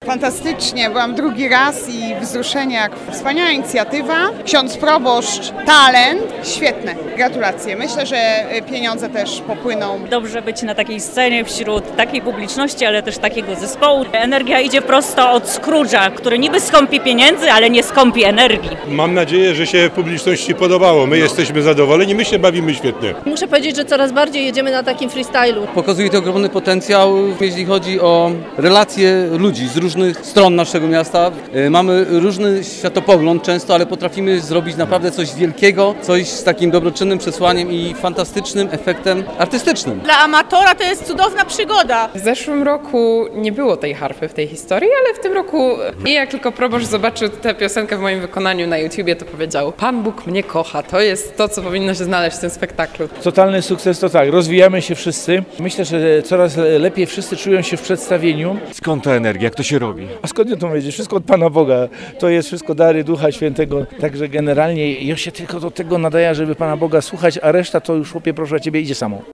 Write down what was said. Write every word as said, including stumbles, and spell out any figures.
Fantastycznie, byłam drugi raz i wzruszenie, jak wspaniała inicjatywa. Ksiądz proboszcz, talent, świetne, gratulacje. Myślę, że pieniądze też popłyną. Dobrze być na takiej scenie wśród takiej publiczności, ale też takiego zespołu. Energia idzie prosto od Scrooge'a, który niby skąpi pieniędzy, ale nie skąpi energii. Mam nadzieję, że się publiczności podobało. My jesteśmy zadowoleni, my się bawimy świetnie. Muszę powiedzieć, że coraz bardziej jedziemy na takim freestylu. Pokazuje to ogromny potencjał, jeśli chodzi o relacje ludzi z różnych stron naszego miasta. Mamy różny światopogląd często, ale potrafimy zrobić naprawdę coś wielkiego, coś z takim dobroczynnym przesłaniem i fantastycznym efektem artystycznym. Dla amatora to jest cudowna przygoda. W zeszłym roku nie było tej harfy w tej historii, ale w tym roku i jak tylko proboszcz zobaczył tę piosenkę w moim wykonaniu na YouTubie, to powiedział: Pan Bóg mnie kocha. To jest to, co powinno się znaleźć w tym spektaklu. Totalny sukces to tak, rozwijamy się wszyscy. Myślę, że coraz lepiej wszyscy czują się w przedstawieniu. Skąd ta energia? Jak to się robi? A skąd ja to wiedzieć? Wszystko od Pana Boga. To jest wszystko dary Ducha Świętego. Także generalnie ja się tylko do tego nadaję, żeby Pana Boga słuchać, a reszta to już, chłopie, proszę Ciebie, idzie samo.